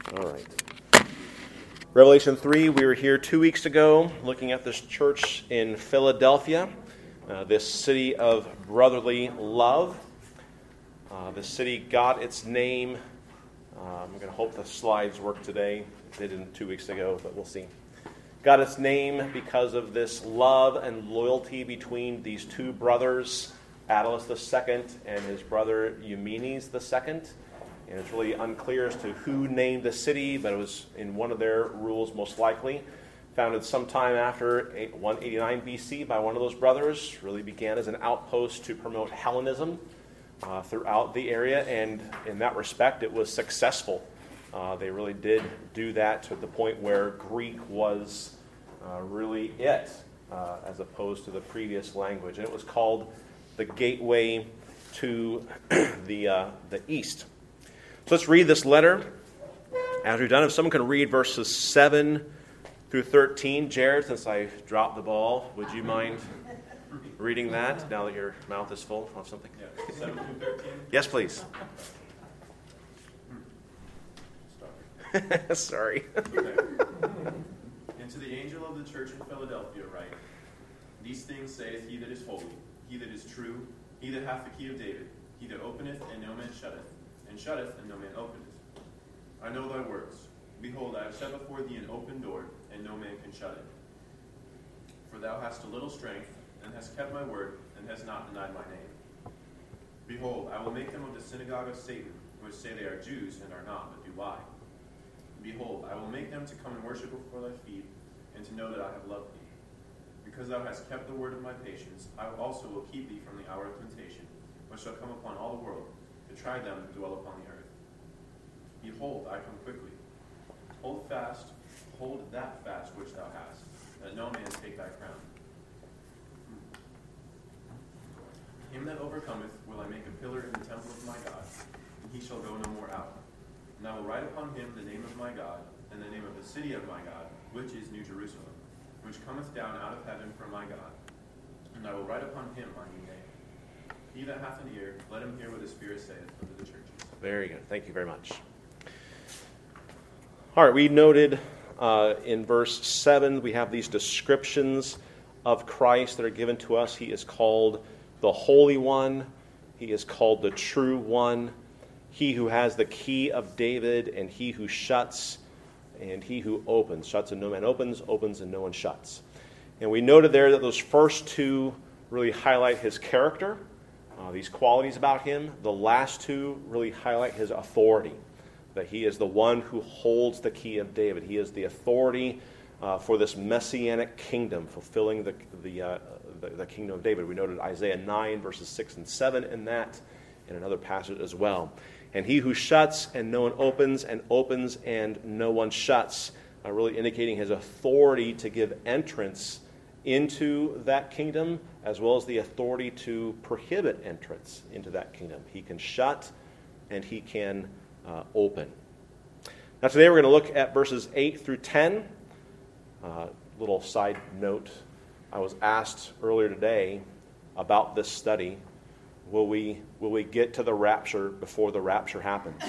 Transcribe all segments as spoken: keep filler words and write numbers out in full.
All right. Revelation three, we were here two weeks ago looking at this church in Philadelphia, uh, this city of brotherly love. Uh, the city got its name. Uh, I'm going to hope the slides work today. They didn't two weeks ago, but we'll see. Got its name because of this love and loyalty between these two brothers, Attalus the Second and his brother Eumenes the Second. And it's really unclear as to who named the city, but it was in one of their rules most likely. Founded sometime after one eighty-nine B C by one of those brothers. Really began as an outpost to promote Hellenism uh, throughout the area, and in that respect it was successful. Uh, they really did do that to the point where Greek was uh, really it, uh, as opposed to the previous language. And it was called the gateway to the uh, the east. So let's read this letter. As we've done, if someone can read verses seven through thirteen. Jared, since I dropped the ball, would you mind reading that now that your mouth is full of something? Yeah, seven through thirteen. Yes, please. Sorry. Okay. And to the angel of the church in Philadelphia write, These things saith he that is holy, he that is true, he that hath the key of David, he that openeth and no man shutteth, and shutteth and no man openeth. I know thy works. Behold, I have set before thee an open door, and no man can shut it. For thou hast a little strength, and hast kept my word, and hast not denied my name. Behold, I will make them of the synagogue of Satan, which say they are Jews, and are not, but do lie. Behold, I will make them to come and worship before thy feet, and to know that I have loved thee. Because thou hast kept the word of my patience, I also will keep thee from the hour of temptation, which shall come upon all the world, to try them that dwell upon the earth. Behold, I come quickly. Hold fast, hold that fast which thou hast, that no man take thy crown. Him that overcometh will I make a pillar in the temple of my God, and he shall go no more out. And I will write upon him the name of my God, and the name of the city of my God, which is New Jerusalem, which cometh down out of heaven from my God. And I will write upon him my new name. He that hath an ear, let him hear what the Spirit saith unto the churches. Very good. Thank you very much. All right, we noted uh, in verse seven, we have these descriptions of Christ that are given to us. He is called the Holy One. He is called the True One. He who has the key of David, and he who shuts, and he who opens. Shuts and no man opens, opens and no one shuts. And we noted there that those first two really highlight his character, uh, these qualities about him. The last two really highlight his authority, that he is the one who holds the key of David. He is the authority uh, for this messianic kingdom, fulfilling the, the, uh, the, the kingdom of David. We noted Isaiah nine, verses six and seven in that, in another passage as well. And he who shuts and no one opens, and opens and no one shuts, uh, really indicating his authority to give entrance into that kingdom, as well as the authority to prohibit entrance into that kingdom. He can shut and he can uh, open. Now today we're going to look at verses eight through ten. Uh, little side note, I was asked earlier today about this study. Will we will we get to the rapture before the rapture happens?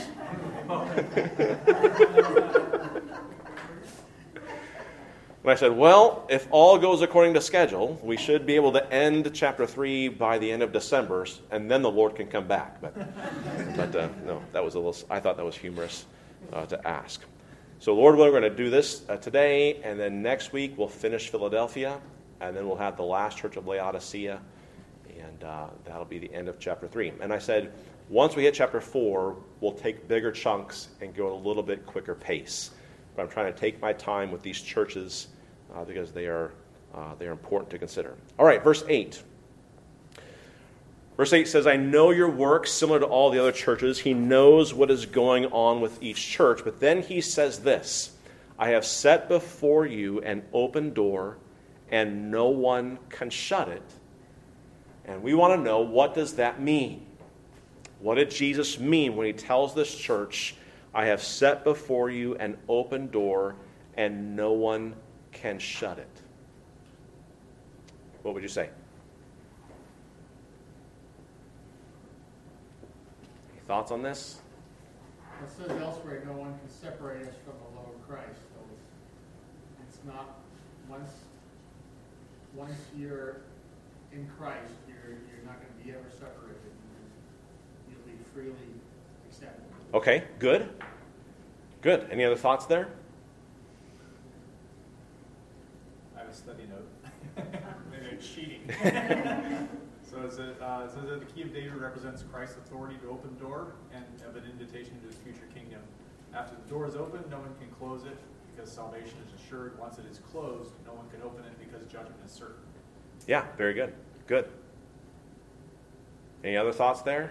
And I said, well, if all goes according to schedule, we should be able to end chapter three by the end of December, and then the Lord can come back. But, but uh, no, that was a little. I thought that was humorous uh, to ask. So, Lord willing, we're going to do this uh, today, and then next week we'll finish Philadelphia, and then we'll have the last church of Laodicea. And uh, that'll be the end of chapter three. And I said, once we hit chapter four, we'll take bigger chunks and go at a little bit quicker pace. But I'm trying to take my time with these churches uh, because they are uh, they are important to consider. All right, verse eight. Verse eight says, I know your works, similar to all the other churches. He knows what is going on with each church. But then he says this, I have set before you an open door, and no one can shut it. And we want to know, what does that mean? What did Jesus mean when he tells this church, I have set before you an open door, and no one can shut it? What would you say? Any thoughts on this? it says elsewhere, no one can separate us from the love of Christ. So it's, it's not, once, once you're in Christ, you're, you're not going to be ever separated. You'll be freely accepted. Okay, good. Good. Any other thoughts there? I have a study note. Maybe it's cheating. So it says, uh, it says that the key of David represents Christ's authority to open the door and of an invitation to his future kingdom. After the door is open, no one can close it because salvation is assured. Once it is closed, no one can open it because judgment is certain. Yeah, very good. Good. Any other thoughts there?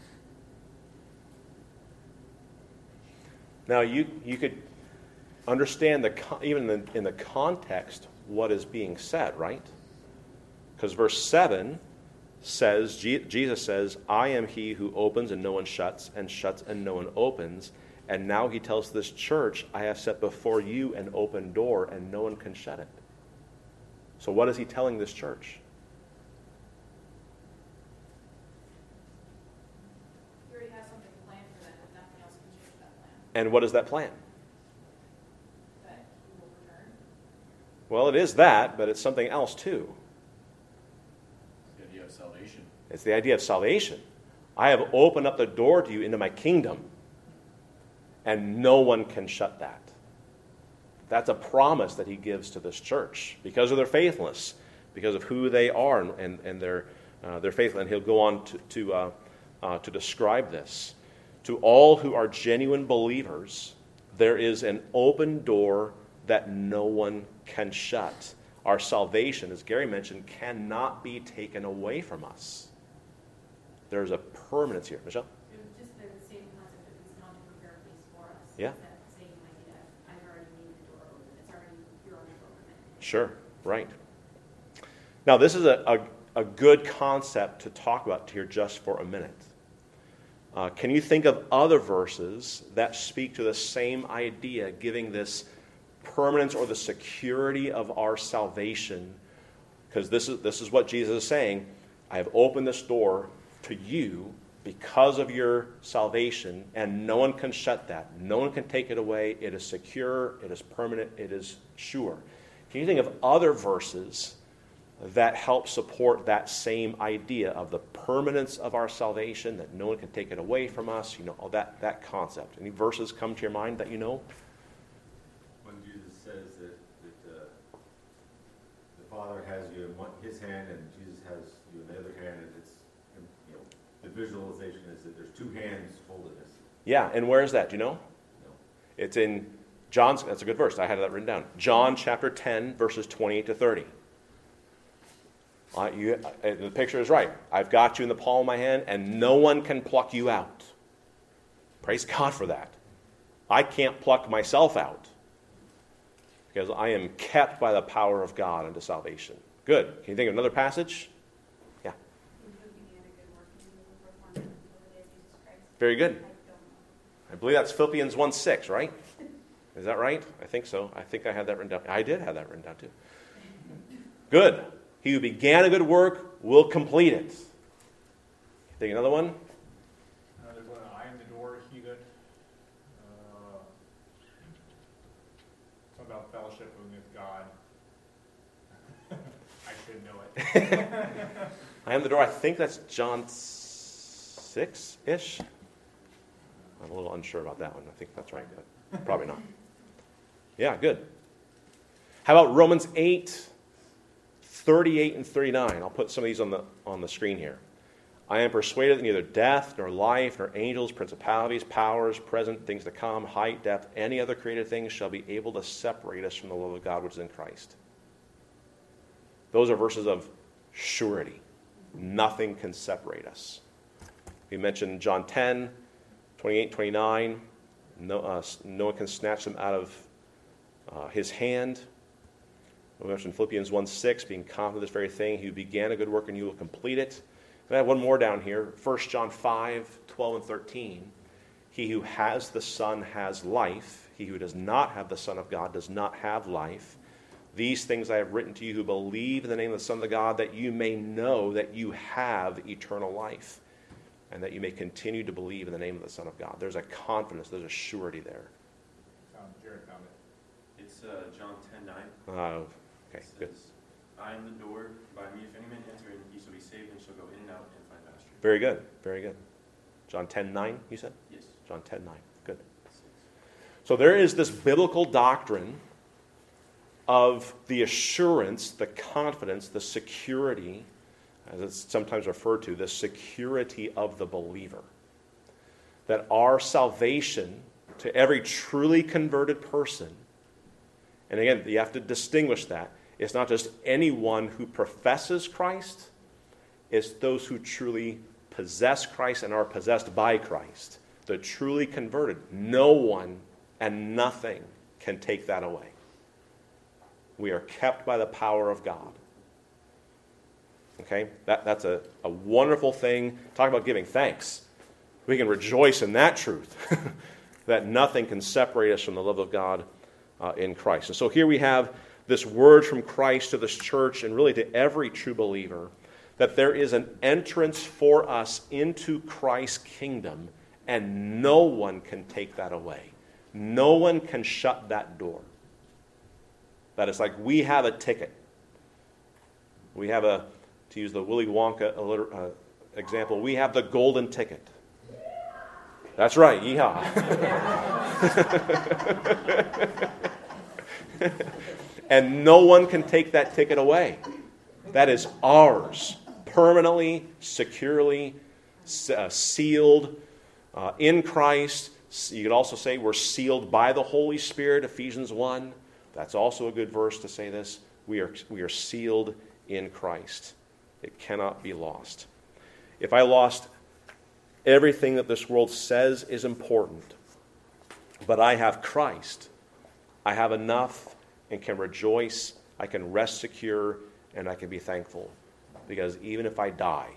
Now, you you could understand, the even in the, in the context, what is being said, right? Because verse seven says, Jesus says, I am he who opens and no one shuts, and shuts and no one opens. And now he tells this church, I have set before you an open door, and no one can shut it. So what is he telling this church? He already has something planned for them, but nothing else can change that plan. And what is that plan? That he will return. Well, it is that, but it's something else too. The idea of salvation. It's the idea of salvation. I have opened up the door to you into my kingdom, and no one can shut that. That's a promise that he gives to this church because of their faithfulness, because of who they are and, and, and their, uh, their faithfulness. And he'll go on to, to, uh, uh, to describe this. To all who are genuine believers, there is an open door that no one can shut. Our salvation, as Gary mentioned, cannot be taken away from us. There's a permanence here. Michelle? It was just the same concept that he's come to prepare a place for us. Yeah. It's that same idea. I've already made the door open. It's already, you're already open. Sure, right. Now, this is a, a, a good concept to talk about here just for a minute. Uh, can you think of other verses that speak to the same idea, giving this permanence or the security of our salvation? Because this is, this is what Jesus is saying. I have opened this door to you because of your salvation, and no one can shut that. No one can take it away. It is secure. It is permanent. It is sure. Can you think of other verses that help support that same idea of the permanence of our salvation, that no one can take it away from us, you know, all that, that concept? Any verses come to your mind that you know? When Jesus says that, that uh, the Father has you in one, his hand and Jesus has you in the other hand, and it's, you know, the visualization is that there's two hands holding us. Yeah, and where is that? Do you know? No. It's in John's, that's a good verse. I had that written down. John chapter ten, verses twenty-eight to thirty. Uh, you, uh, the picture is right. I've got you in the palm of my hand, and no one can pluck you out. Praise God for that. I can't pluck myself out because I am kept by the power of God unto salvation. Good. Can you think of another passage? Yeah. Who began a good work in you will perform it until the day of Jesus Christ? Very good. I don't know. I believe that's Philippians one six, right? Is that right? I think so. I think I had that written down. I did have that written down too. Good. He who began a good work will complete it. Think another one? Uh, there's one, I am the door, he that, uh, something about fellowship with God. I should know it. I am the door. I think that's John six-ish. I'm a little unsure about that one. I think that's right, but probably not. Yeah, good. How about Romans eight, thirty-eight and thirty-nine? I'll put some of these on the on the screen here. I am persuaded that neither death, nor life, nor angels, principalities, powers, present, things to come, height, depth, any other created things shall be able to separate us from the love of God which is in Christ. Those are verses of surety. Nothing can separate us. We mentioned John ten, twenty-eight, twenty-nine. No, uh, no one can snatch them out of uh, his hand. We mentioned Philippians one six, being confident of this very thing. He who began a good work and you will complete it. And I have one more down here. First John five, twelve and thirteen. He who has the Son has life. He who does not have the Son of God does not have life. These things I have written to you who believe in the name of the Son of God, that you may know that you have eternal life. and that you may continue to believe in the name of the Son of God. There's a confidence, there's a surety there. Found, Jared found it. It's uh, John ten nine. Uh, okay, It good. says, I am the door. By me, if any man enter in, he shall be saved and shall go in and out and find pasture. Very good, very good. John ten nine, you said? Yes. John ten nine, good. So there is this biblical doctrine of the assurance, the confidence, the security, as it's sometimes referred to, the security of the believer. That our salvation to every truly converted person, and again, you have to distinguish that. It's not just anyone who professes Christ, it's those who truly possess Christ and are possessed by Christ. The truly converted. No one and nothing can take that away. We are kept by the power of God. Okay? That, that's a, a wonderful thing. Talk about giving thanks. We can rejoice in that truth, that nothing can separate us from the love of God uh, in Christ. And so here we have this word from Christ to this church and really to every true believer, that there is an entrance for us into Christ's kingdom, and no one can take that away. No one can shut that door. That it's like we have a ticket. We have a, to use the Willy Wonka uh, example, we have the golden ticket. That's right, yeehaw. And no one can take that ticket away. That is ours, permanently, securely, uh, sealed uh, in Christ. You could also say we're sealed by the Holy Spirit, Ephesians one. That's also a good verse to say this. We are, we are sealed in Christ. It cannot be lost. If I lost everything that this world says is important, but I have Christ, I have enough and can rejoice, I can rest secure, and I can be thankful. Because even if I die,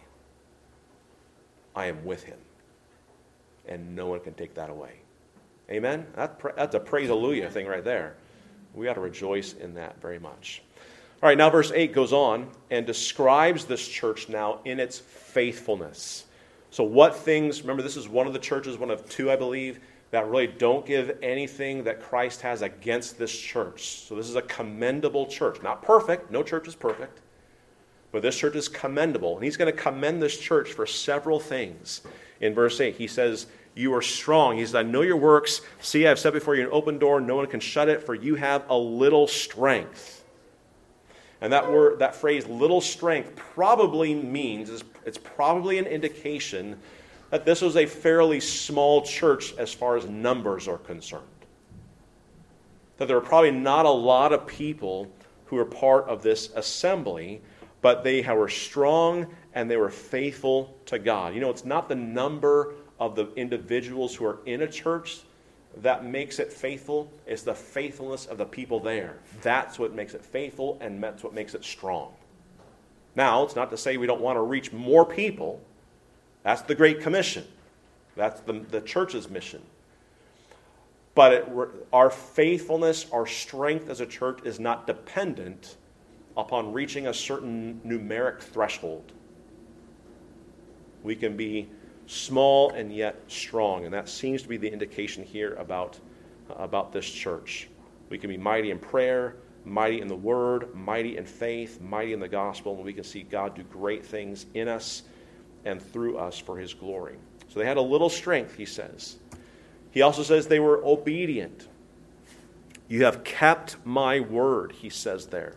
I am with him. And no one can take that away. Amen? That, that's a praise hallelujah thing right there. We ought to rejoice in that very much. All right, now verse eight goes on and describes this church now in its faithfulness. So what things, remember this is one of the churches, one of two I believe, that really don't give anything that Christ has against this church. So this is a commendable church. Not perfect, no church is perfect. But this church is commendable. And he's going to commend this church for several things. In verse eight, he says, you are strong. He says, I know your works. See, I have set before you an open door. No one can shut it, for you have a little strength. And that word, that phrase, little strength, probably means, it's probably an indication that this was a fairly small church as far as numbers are concerned. That there were probably not a lot of people who were part of this assembly, but they were strong and they were faithful to God. You know, it's not the number of the individuals who are in a church that makes it faithful. It's the faithfulness of the people there. That's what makes it faithful, and that's what makes it strong. Now, it's not to say we don't want to reach more people. That's the Great Commission. That's the, the church's mission. But it, our faithfulness, our strength as a church is not dependent upon reaching a certain numeric threshold. We can be small and yet strong, and that seems to be the indication here about, about this church. We can be mighty in prayer, mighty in the word, mighty in faith, mighty in the gospel, and we can see God do great things in us and through us for his glory. So they had a little strength, he says. He also says they were obedient. You have kept my word, he says there.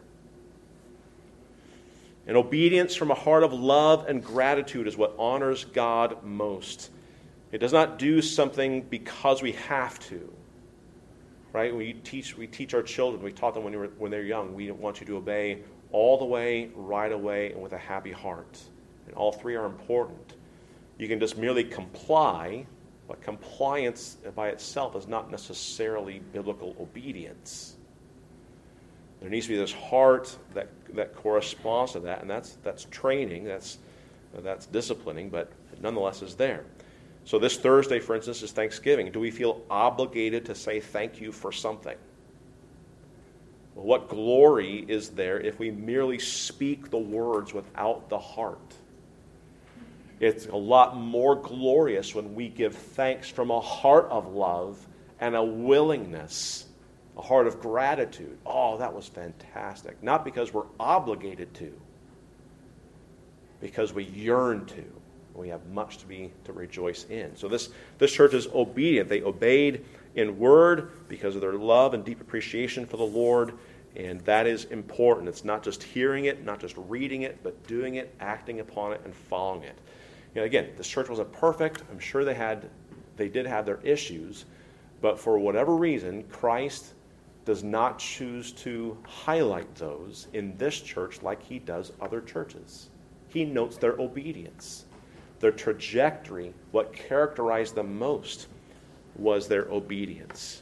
And obedience from a heart of love and gratitude is what honors God most. It does not do something because we have to. Right? We teach we teach our children, we taught them when, they were, when they're young, we want you to obey all the way, right away, and with a happy heart. And all three are important. You can just merely comply, but compliance by itself is not necessarily biblical obedience. There needs to be this heart that that corresponds to that, and that's that's training, that's that's disciplining, but it nonetheless is there. So this Thursday, for instance, is Thanksgiving. Do we feel obligated to say thank you for something? Well, what glory is there if we merely speak the words without the heart? It's a lot more glorious when we give thanks from a heart of love and a willingness, a heart of gratitude. Oh, that was fantastic. Not because we're obligated to, because we yearn to. We have much to be to rejoice in. So this, this church is obedient. They obeyed in word because of their love and deep appreciation for the Lord. And that is important. It's not just hearing it, not just reading it, but doing it, acting upon it, and following it. You know, again, this church wasn't perfect. I'm sure they had, they did have their issues. But for whatever reason, Christ does not choose to highlight those in this church like he does other churches. He notes their obedience. Their trajectory, what characterized them most was their obedience.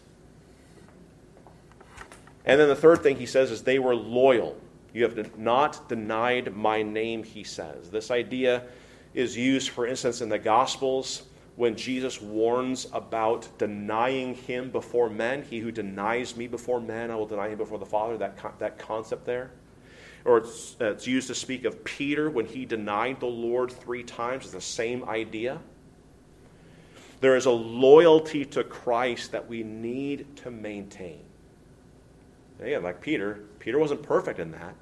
And then the third thing he says is they were loyal. You have not denied my name, he says. This idea is used, for instance, in the Gospels when Jesus warns about denying him before men. He who denies me before men, I will deny him before the Father. That, con- that concept there. Or it's, uh, it's used to speak of Peter when he denied the Lord three times. It's the same idea. There is a loyalty to Christ that we need to maintain. Yeah, like Peter, Peter wasn't perfect in that.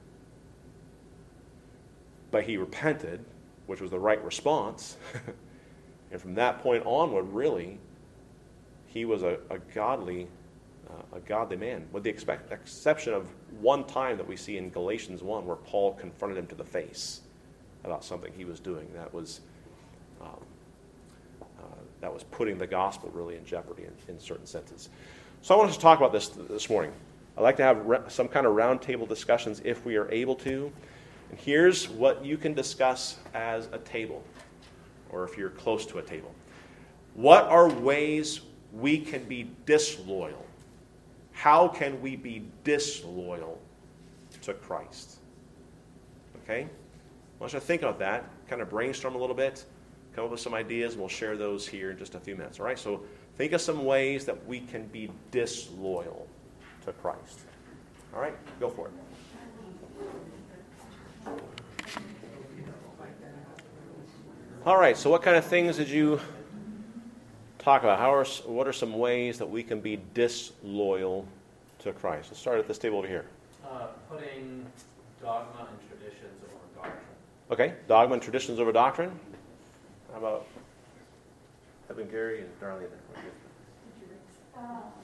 But he repented, which was the right response. And from that point onward, really, he was a, a godly uh, a godly man, with the expect, exception of one time that we see in Galatians one, where Paul confronted him to the face about something he was doing that was um, uh, that was putting the gospel really in jeopardy in, in certain senses. So I want us to talk about this this morning. I'd like to have re- some kind of roundtable discussions if we are able to. And here's what you can discuss as a table, or if you're close to a table. What are ways we can be disloyal? How can we be disloyal to Christ? Okay? I want you to think about that, kind of brainstorm a little bit, come up with some ideas, and we'll share those here in just a few minutes. All right? So think of some ways that we can be disloyal to Christ. All right? Go for it. All right, so what kind of things did you talk about? How are, what are some ways that we can be disloyal to Christ? Let's start at this table over here. Uh, putting dogma and traditions over doctrine. Okay, dogma and traditions over doctrine. How about Evan, Gary, and Darlene? Uh,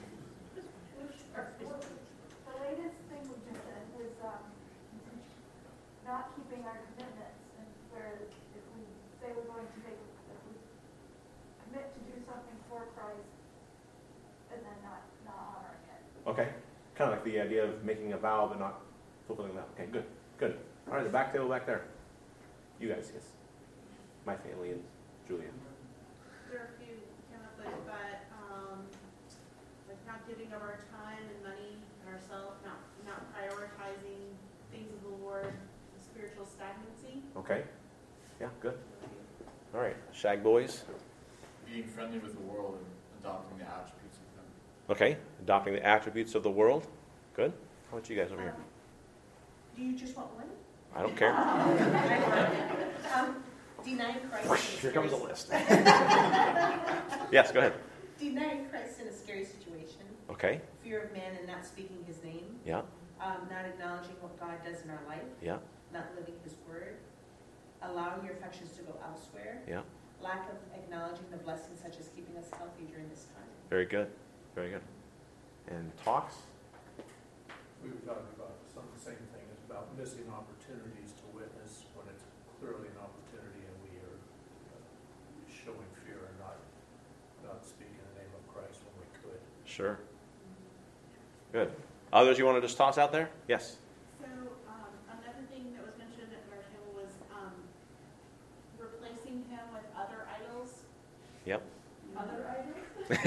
the latest thing we just said was um, not keeping our commitments, and where if we say we're going to make, if we commit to do something for Christ, and then not, not honoring it. Okay, kind of like the idea of making a vow but not fulfilling that. Okay, good, good. All right, the back table back there. You guys, yes. My family and Julia. There are a few came up with, but um, like not giving of our time and money and ourselves, not not prioritizing things of the Lord, spiritual stagnancy. Okay. Yeah, good. All right, Shag Boys. Being friendly with the world and adopting the attributes of them. Okay, adopting the attributes of the world. Good. How about you guys over here? Do you just want one? I don't care. um, denying Christ. Here comes a list. Yes, go ahead. Denying Christ in a scary situation. Okay. Fear of man and not speaking his name. Yeah. Um, not acknowledging what God does in our life. Yeah. Not living his word. Allowing your affections to go elsewhere. Yeah. Lack of acknowledging the blessings such as keeping us healthy during this time. Very good. Very good. And talks? We were talking about some of the same thing. It's about missing opportunities to witness when it's clearly an opportunity and we are uh, showing fear and not, not speaking in the name of Christ when we could. Sure. Good. Others you want to just toss out there? Yes. So um, another thing that was mentioned at our table was um, replacing him with other idols. Yep. Other idols? and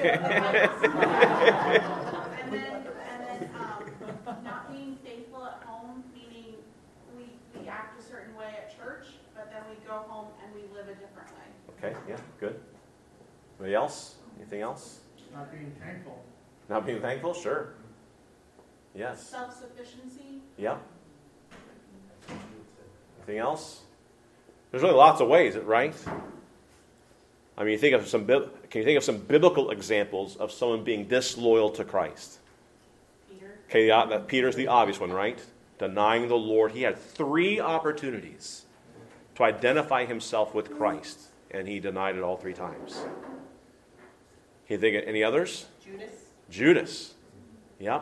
then, and then um, not being faithful at home, meaning we, we act a certain way at church, but then we go home and we live a different way. Okay, yeah, good. Anybody else? Anything else? Not being thankful. Not being thankful? Sure. Yes. Self-sufficiency. Yeah. Anything else? There's really lots of ways, right? I mean, you think of some. Can you think of some biblical examples of someone being disloyal to Christ? Peter. Okay, the, Peter's the obvious one, right? Denying the Lord. He had three opportunities to identify himself with Christ, and he denied it all three times. Can you think of any others? Judas. Judas. Yep.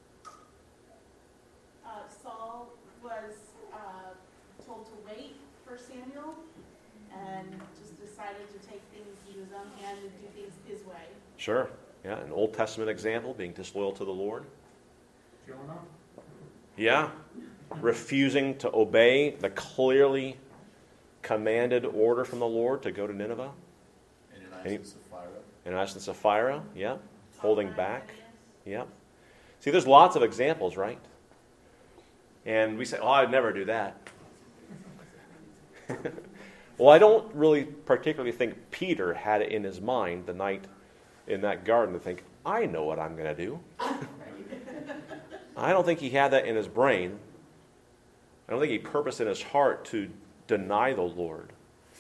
Uh, Saul was uh, told to wait for Samuel and just decided to take things into his own hand and do things his way. Sure. Yeah, an Old Testament example, being disloyal to the Lord. Jonah? Yeah. Refusing to obey the clearly commanded order from the Lord to go to Nineveh. Ananias and Sapphira. Ananias and Sapphira, yeah. Holding back. Yeah. See, there's lots of examples, right? And we say, oh, I'd never do that. Well, I don't really particularly think Peter had it in his mind the night in that garden to think, I know what I'm going to do. I don't think he had that in his brain. I don't think he purposed in his heart to deny the Lord.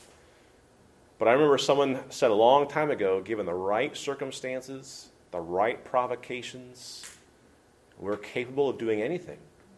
But I remember someone said a long time ago, given the right circumstances, the right provocations, we're capable of doing anything.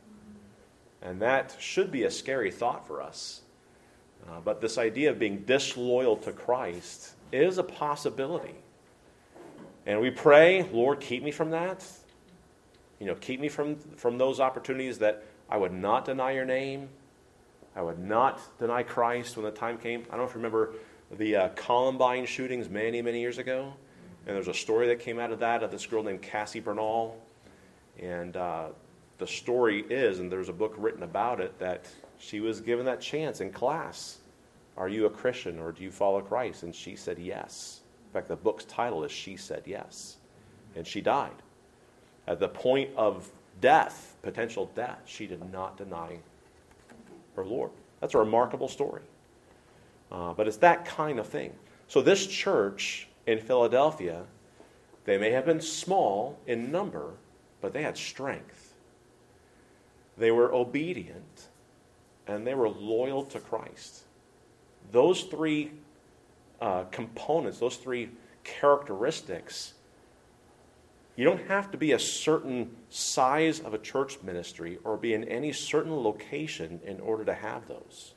And that should be a scary thought for us. Uh, but this idea of being disloyal to Christ is a possibility. And we pray, Lord, keep me from that. You know, keep me from, from those opportunities that I would not deny your name. I would not deny Christ when the time came. I don't know if you remember the uh, Columbine shootings many, many years ago. And there's a story that came out of that of this girl named Cassie Bernal. And uh, the story is, and there's a book written about it, that she was given that chance in class. Are you a Christian or do you follow Christ? And she said yes. In fact, the book's title is She Said Yes. And she died. At the point of death, potential death, she did not deny her Lord. That's a remarkable story. Uh, but it's that kind of thing. So this church in Philadelphia, they may have been small in number, but they had strength. They were obedient, and they were loyal to Christ. Those three uh, components, those three characteristics, you don't have to be a certain size of a church ministry or be in any certain location in order to have those.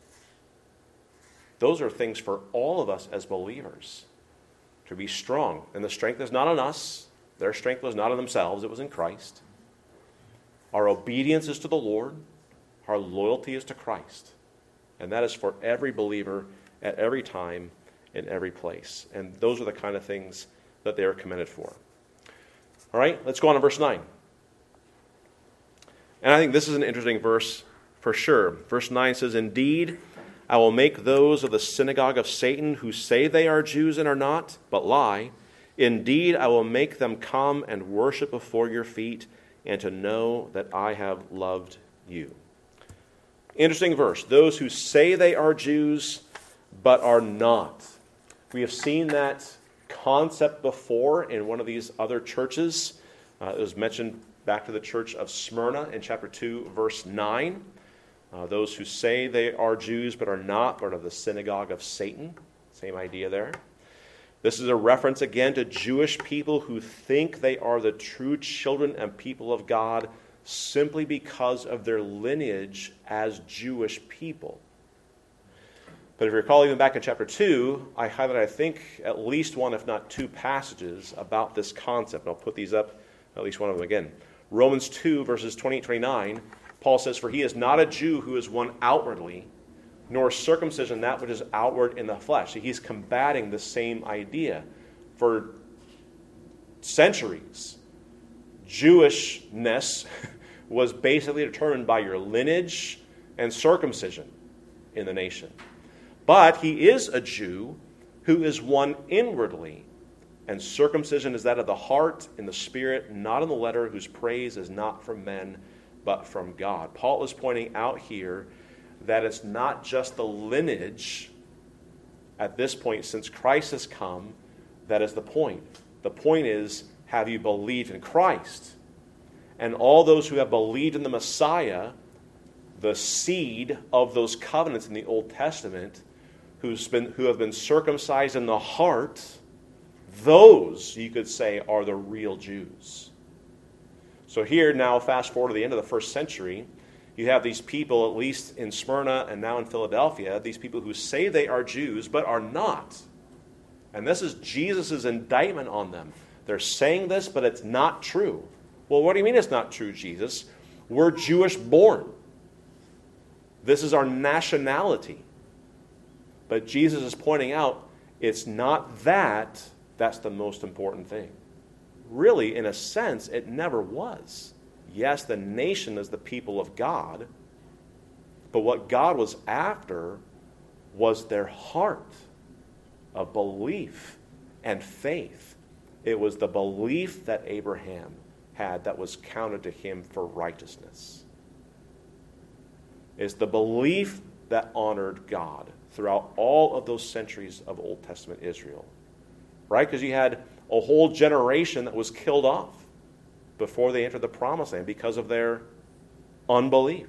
Those are things for all of us as believers to be strong. And the strength is not on us. Their strength was not in themselves. It was in Christ. Our obedience is to the Lord. Our loyalty is to Christ. And that is for every believer at every time in every place. And those are the kind of things that they are commended for. All right, let's go on to verse nine. And I think this is an interesting verse for sure. Verse nine says, Indeed, I will make those of the synagogue of Satan who say they are Jews and are not, but lie. Indeed, I will make them come and worship before your feet and to know that I have loved you. Interesting verse. Those who say they are Jews but are not. We have seen that concept before in one of these other churches. Uh, it was mentioned back to the church of Smyrna in chapter two, verse nine. Uh, those who say they are Jews but are not, but are the synagogue of Satan. Same idea there. This is a reference again to Jewish people who think they are the true children and people of God simply because of their lineage as Jewish people. But if you recall, even back in chapter two, I highlighted, I think, at least one, if not two passages about this concept. And I'll put these up, at least one of them again. Romans two, verses twenty-eight to twenty-nine, Paul says, For he is not a Jew who is one outwardly, nor circumcision that which is outward in the flesh. So he's combating the same idea. For centuries, Jewishness was basically determined by your lineage and circumcision in the nation. But he is a Jew who is one inwardly, and circumcision is that of the heart, in the spirit, not in the letter, whose praise is not from men, but from God. Paul is pointing out here that it's not just the lineage at this point, since Christ has come, that is the point. The point is, have you believed in Christ? And all those who have believed in the Messiah, the seed of those covenants in the Old Testament, who's been, who have been circumcised in the heart, those, you could say, are the real Jews. So here, now, fast forward to the end of the first century, you have these people, at least in Smyrna and now in Philadelphia, these people who say they are Jews but are not. And this is Jesus' indictment on them. They're saying this, but it's not true. Well, what do you mean it's not true, Jesus? We're Jewish born. This is our nationality. But Jesus is pointing out it's not that that's the most important thing. Really, in a sense, it never was. Yes, the nation is the people of God, but what God was after was their heart of belief and faith. It was the belief that Abraham had that was counted to him for righteousness. It's the belief that honored God throughout all of those centuries of Old Testament Israel. Right? Because you had a whole generation that was killed off before they entered the promised land because of their unbelief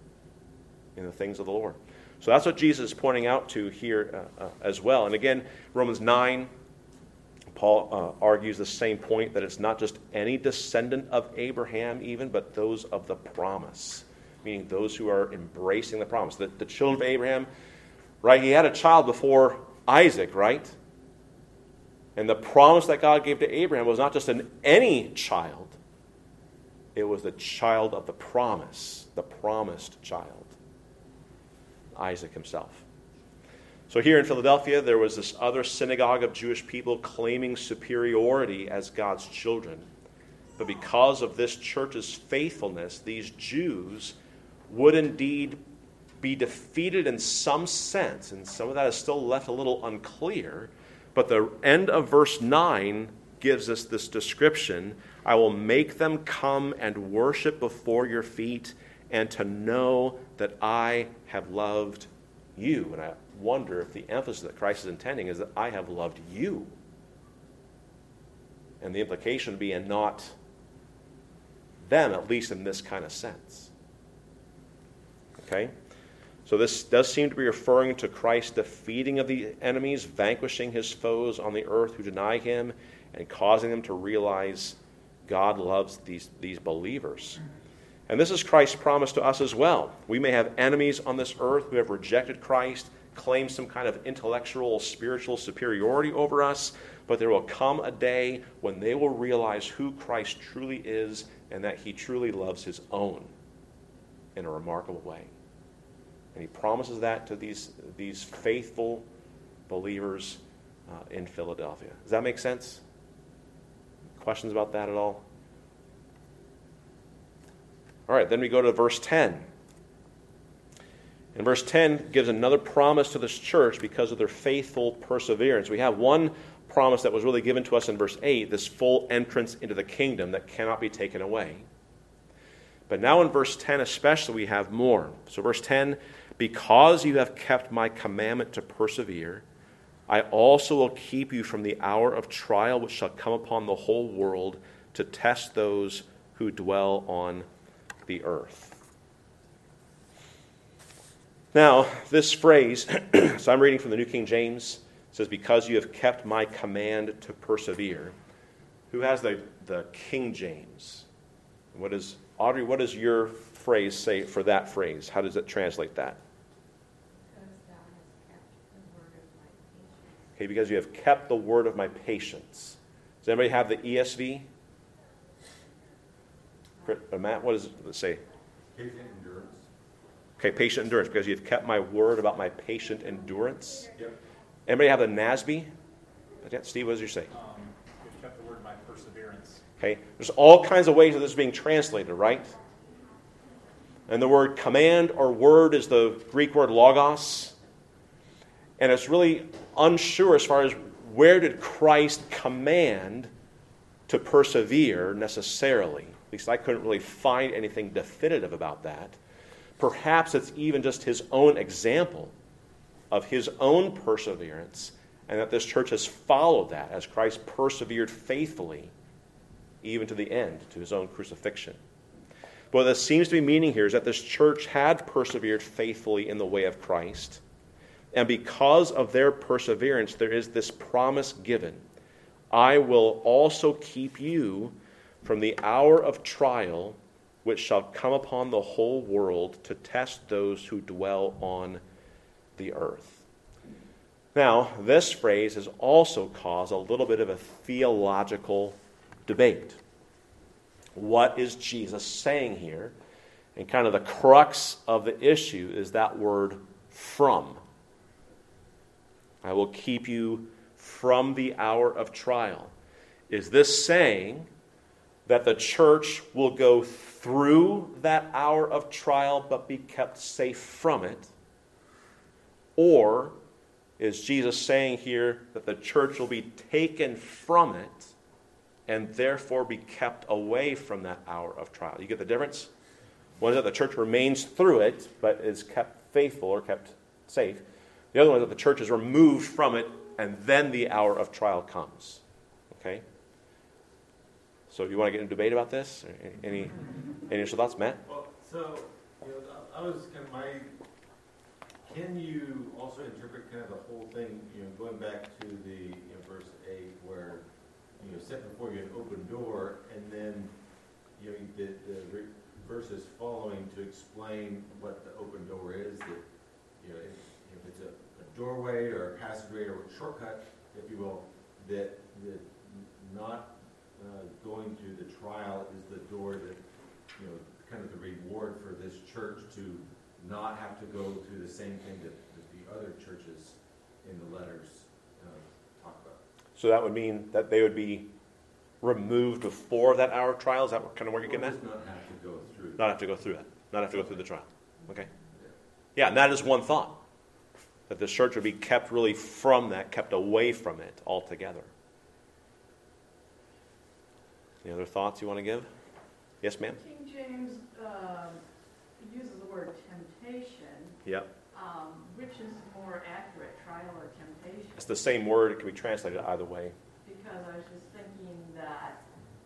in the things of the Lord. So that's what Jesus is pointing out to here uh, uh, as well. And again, Romans nine, Paul uh, argues the same point, that it's not just any descendant of Abraham even, but those of the promise, meaning those who are embracing the promise. The, the children of Abraham, right, he had a child before Isaac, right? And the promise that God gave to Abraham was not just an any child. It was the child of the promise, the promised child, Isaac himself. So here in Philadelphia, there was this other synagogue of Jewish people claiming superiority as God's children. But because of this church's faithfulness, these Jews would indeed be defeated in some sense, and some of that is still left a little unclear. But the end of verse nine gives us this description: I will make them come and worship before your feet, and to know that I have loved you. And I wonder if the emphasis that Christ is intending is that I have loved you. And the implication would be, and not them, at least in this kind of sense. Okay? So this does seem to be referring to Christ's defeating of the enemies, vanquishing his foes on the earth who deny him, and causing them to realize God loves these, these believers. And this is Christ's promise to us as well. We may have enemies on this earth who have rejected Christ, claim some kind of intellectual, spiritual superiority over us, but there will come a day when they will realize who Christ truly is and that he truly loves his own in a remarkable way. And he promises that to these, these faithful believers uh, in Philadelphia. Does that make sense? Questions about that at all? All right, then we go to verse ten. And verse ten gives another promise to this church because of their faithful perseverance. We have one promise that was really given to us in verse eight, this full entrance into the kingdom that cannot be taken away. But now in verse ten especially, we have more. So verse ten, because you have kept my commandment to persevere, I also will keep you from the hour of trial which shall come upon the whole world to test those who dwell on the earth. Now, this phrase, so I'm reading from the New King James, says, because you have kept my command to persevere. Who has the, the King James? What is, Audrey, what does your phrase say for that phrase? How does it translate that? Okay, because you have kept the word of my patience. Does anybody have the E S V? Matt, what does it say? Patient endurance. Okay, patient endurance, because you've kept my word about my patient endurance. Yep. Anybody have the N A S B? Steve, what does yours say? Um, you've kept the word of my perseverance. Okay, there's all kinds of ways that this is being translated, right? And the word command or word is the Greek word logos. And it's really unsure as far as where did Christ command to persevere necessarily. At least I couldn't really find anything definitive about that. Perhaps it's even just his own example of his own perseverance, and that this church has followed that as Christ persevered faithfully even to the end, to his own crucifixion. But what this seems to be meaning here is that this church had persevered faithfully in the way of Christ. And because of their perseverance, there is this promise given. I will also keep you from the hour of trial which shall come upon the whole world to test those who dwell on the earth. Now, this phrase has also caused a little bit of a theological debate. What is Jesus saying here? And kind of the crux of the issue is that word from. I will keep you from the hour of trial. Is this saying that the church will go through that hour of trial but be kept safe from it? Or is Jesus saying here that the church will be taken from it and therefore be kept away from that hour of trial? You get the difference? One is that the church remains through it but is kept faithful or kept safe. The other one is that the church is removed from it and then the hour of trial comes. Okay? So do you want to get into debate about this? Any, any initial thoughts, Matt? Well, so, you know, I was kind of my, can you also interpret kind of the whole thing, you know, going back to the, you know, verse eight where, you know, set before you an open door, and then, you know, the, the verses following to explain what the open door is, that, you know, if, if it's a, a doorway or a passageway or a shortcut, if you will, that, that not uh, going to the trial is the door that, you know, kind of the reward for this church to not have to go through the same thing that, that the other churches in the letters uh, talk about. So that would mean that they would be removed before that hour of trial? Is that kind of where you're getting at? Not have to go through. Not have to go through it. Not have to go through the trial. Okay. Yeah, and that is one thought. That the church would be kept really from that, kept away from it altogether. Any other thoughts you want to give? Yes, ma'am? King James um, uses the word temptation. Yep. Um, which is more accurate, trial or temptation? It's the same word. It can be translated either way. Because I was just thinking that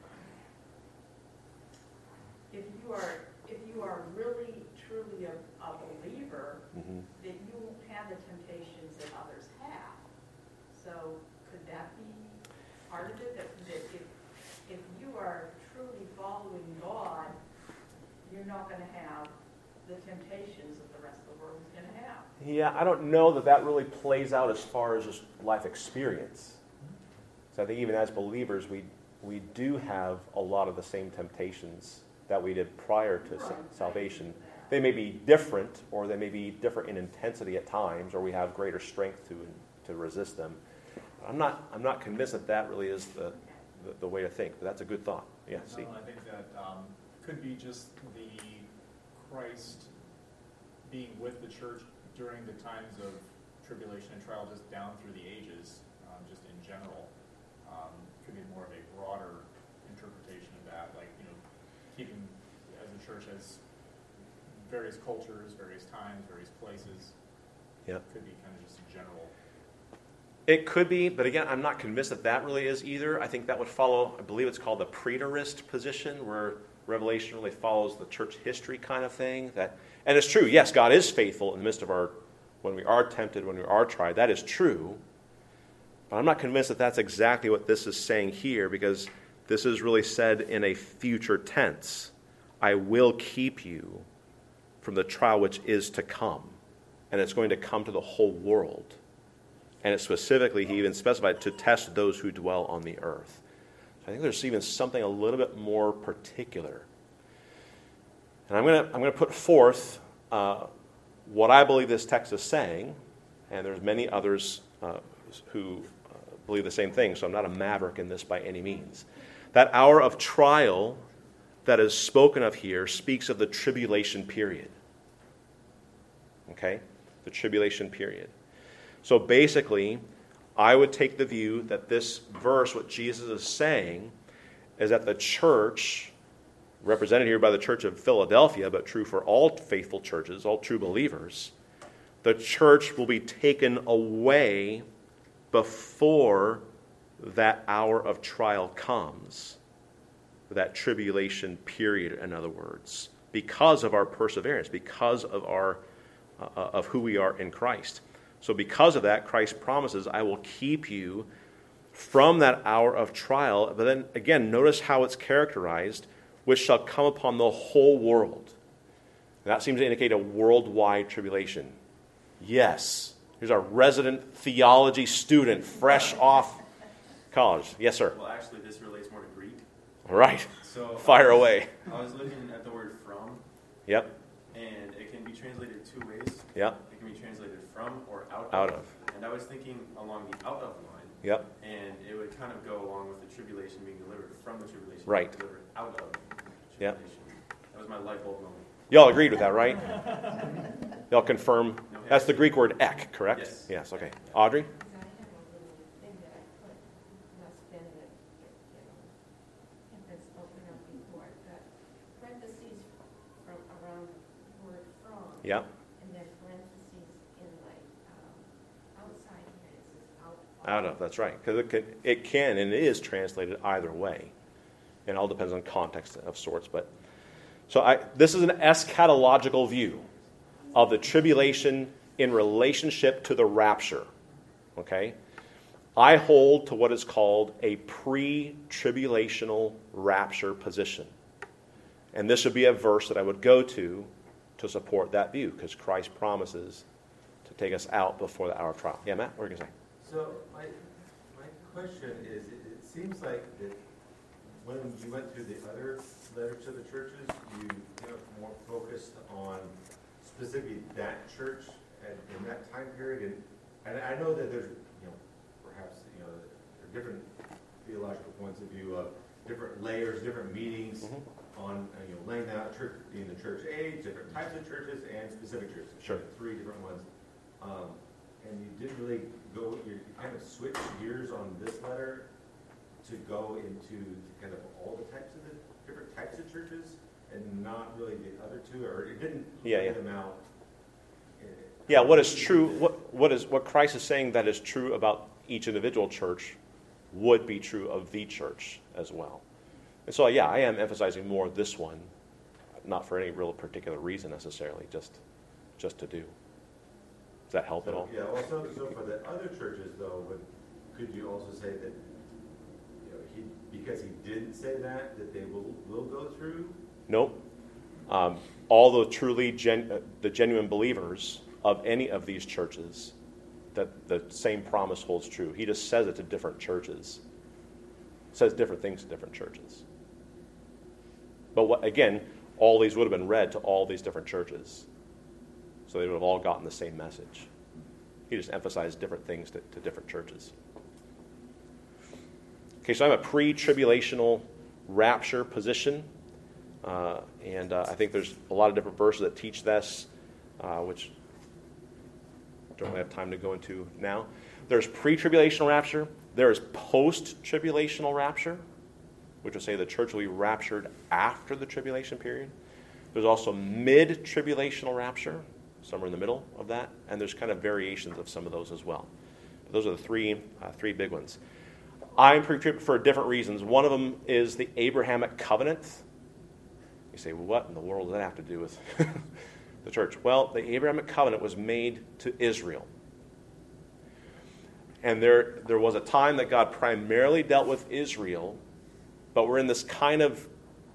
if you are if you are really truly a, a believer, Mm-hmm. that you won't have the temptations that others have. So could that be part of it? That, that if if you are truly following God, you're not going to have the temptations that the rest of the world is going to have. Yeah, I don't know that that really plays out as far as just life experience. So I think even as believers, we we do have a lot of the same temptations that we did prior to sa- salvation. They may be different, or they may be different in intensity at times, or we have greater strength to to resist them. But I'm not I'm not convinced that that really is the the, the way to think. But that's a good thought. Yeah. No, See. I think that um, could be just the Christ being with the church during the times of tribulation and trial, just down through the ages, um, just in general. Um, could be more of a broader interpretation of that, like, you know, keeping as a church as various cultures, various times, various places. Yeah. Could be kind of just a general. It could be, but again, I'm not convinced that that really is either. I think that would follow, I believe it's called the preterist position, where Revelation really follows the church history kind of thing. That, and it's true, yes, God is faithful in the midst of our, when we are tempted, when we are tried. That is true. But I'm not convinced that that's exactly what this is saying here, because this is really said in a future tense. I will keep you from the trial which is to come. And it's going to come to the whole world. And it's specifically, he even specified, to test those who dwell on the earth. I think there's even something a little bit more particular. And I'm going to I'm going to put forth uh, what I believe this text is saying, and there's many others uh, who uh, believe the same thing, so I'm not a maverick in this by any means. That hour of trial that is spoken of here speaks of the tribulation period. Okay? The tribulation period. So basically, I would take the view that this verse, what Jesus is saying, is that the church, represented here by the church of Philadelphia, but true for all faithful churches, all true believers, the church will be taken away before that hour of trial comes, that tribulation period, in other words, because of our perseverance, because of our uh, of who we are in Christ. So because of that, Christ promises, I will keep you from that hour of trial. But then again, notice how it's characterized, which shall come upon the whole world. And that seems to indicate a worldwide tribulation. Yes. Here's our resident theology student, fresh off college. Yes, sir. Well, actually, this relates more to Greek. All right. So Fire away. I was looking at the word from. Yep. And it can be translated two ways. Yep. It can be translated from or out of. Out of. And I was thinking along the out of line. Yep. And it would kind of go along with the tribulation being delivered from the tribulation. Right. Being delivered out of the Yep. tribulation. That was my light bulb moment. Y'all agreed with that, right? Y'all confirm? No, That's the Greek word ek, correct? Yes. Yes, okay. Audrey? I have a little thing that I put, not spinning it, you know, if it's open up before, but parentheses from around the word from. Yeah. And then parentheses in like, um, outside here, it says out. Out of, that's right. Because it can, it can and it is translated either way. And it all depends on context of sorts. But so I, this is an eschatological view of the tribulation in relationship to the rapture. Okay? I hold to what is called a pre-tribulational rapture position. And this would be a verse that I would go to to support that view, because Christ promises to take us out before the hour of trial. Yeah, Matt, what are you going to say? So my, my question is, it, it seems like that when you went through the other letter to the churches, you, you know, more focused on specifically that church and in that time period. And, and I know that there's, you know, perhaps, you know, there are different theological points of view of different layers, different meetings mm-hmm. on, uh, you know, laying out church, being the church age, different types of churches, and specific churches. Sure. Three different ones. Um, and you didn't really go, you kind of switched gears on this letter to go into kind of all the types of the different types of churches and not really the other two, or it didn't yeah, lay yeah. them out. Yeah, what is true, what, what is what Christ is saying that is true about each individual church would be true of the church as well. And so, yeah, I am emphasizing more this one, not for any real particular reason necessarily, just just to do. Does that help so, at all? Yeah, also, so for the other churches, though, would, could you also say that, you know, he, because he didn't say that, that they will, will go through? Nope. Um, all the truly, gen, uh, the genuine believers of any of these churches, that the same promise holds true. He just says it to different churches. Says different things to different churches. But what, again, all these would have been read to all these different churches. So they would have all gotten the same message. He just emphasized different things to, to different churches. Okay, so I'm a pre-tribulational rapture position. Uh, and uh, I think there's a lot of different verses that teach this, uh, which I don't really have time to go into now. There's pre-tribulational rapture. There is post-tribulational rapture, which would say the church will be raptured after the tribulation period. There's also mid-tribulational rapture, somewhere in the middle of that, and there's kind of variations of some of those as well. But those are the three uh, three big ones. I'm pre-trib for different reasons. One of them is the Abrahamic covenant. You say, well, what in the world does that have to do with the church? Well, the Abrahamic covenant was made to Israel. And there, there was a time that God primarily dealt with Israel, but we're in this kind of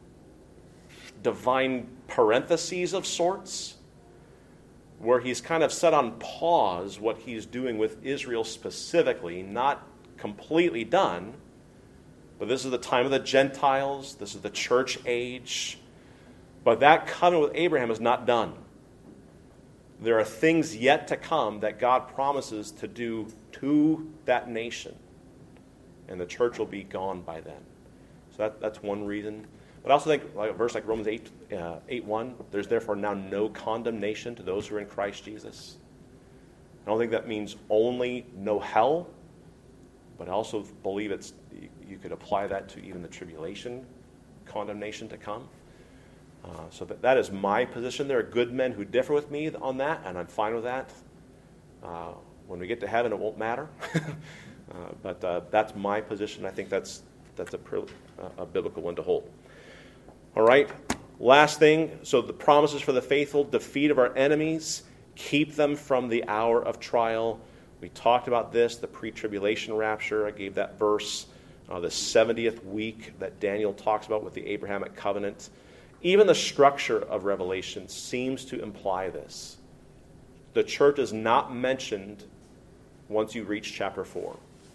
divine parentheses of sorts, where he's kind of set on pause what he's doing with Israel specifically, not completely done, but this is the time of the Gentiles, this is the church age, but that covenant with Abraham is not done. There are things yet to come that God promises to do to that nation, and the church will be gone by then. So that, that's one reason. But I also think, like a verse like Romans eight, uh, eight one, there's therefore now no condemnation to those who are in Christ Jesus. I don't think that means only no hell, but I also believe it's you, you could apply that to even the tribulation condemnation to come. Uh, so that, that is my position. There are good men who differ with me on that, and I'm fine with that. Uh, when we get to heaven, it won't matter. uh, but uh, that's my position. I think that's that's a, a biblical one to hold. All right. Last thing. So the promises for the faithful: defeat of our enemies, keep them from the hour of trial. We talked about this, the pre-tribulation rapture. I gave that verse, uh, the seventieth week that Daniel talks about with the Abrahamic covenant. Even the structure of Revelation seems to imply this. The church is not mentioned once you reach chapter four.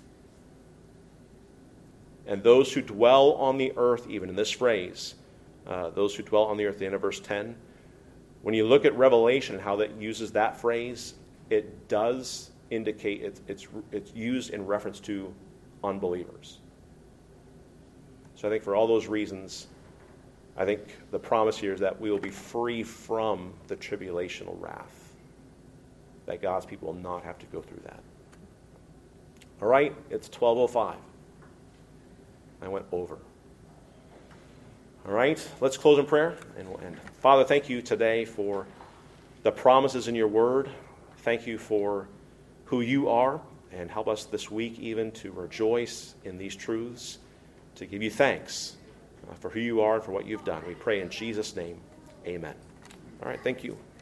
And those who dwell on the earth, even in this phrase, uh, those who dwell on the earth, the end of verse ten, when you look at Revelation, how that uses that phrase, it does indicate it's, it's, it's used in reference to unbelievers. So I think for all those reasons, I think the promise here is that we will be free from the tribulational wrath, that God's people will not have to go through that. All right, it's twelve oh five. I went over. All right, let's close in prayer and we'll end. Father, thank you today for the promises in your word. Thank you for who you are, and help us this week even to rejoice in these truths, to give you thanks for who you are and for what you've done. We pray in Jesus' name, amen. All right, thank you.